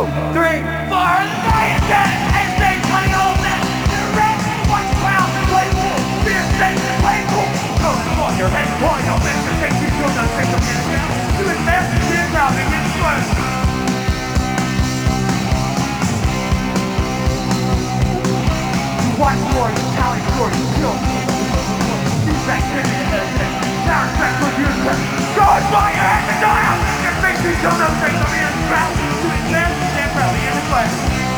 3, 4, and stay cutting all of that. Red, white cloud, play cool, fear state, play cool. Going on your head, point your best, and take you to the take of your down. Do it fast, do it now, and get first. Watch more, you tally for you kill. Feedback, soundtrack for you. Go and buy your head and die out. Your face is on those things of your trap. Do it fast, stand proudly in the fire.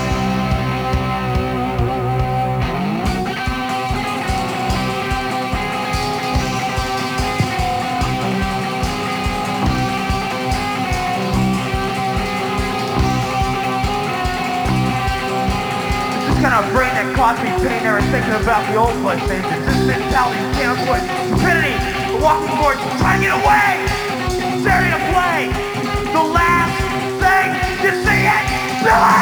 Kind of brain that caused me pain there and thinking about the old place things. It's this mentality you can't avoid. Stupidity, the walking boards, trying to get away. It's ready to play. The last thing you see it, Billy!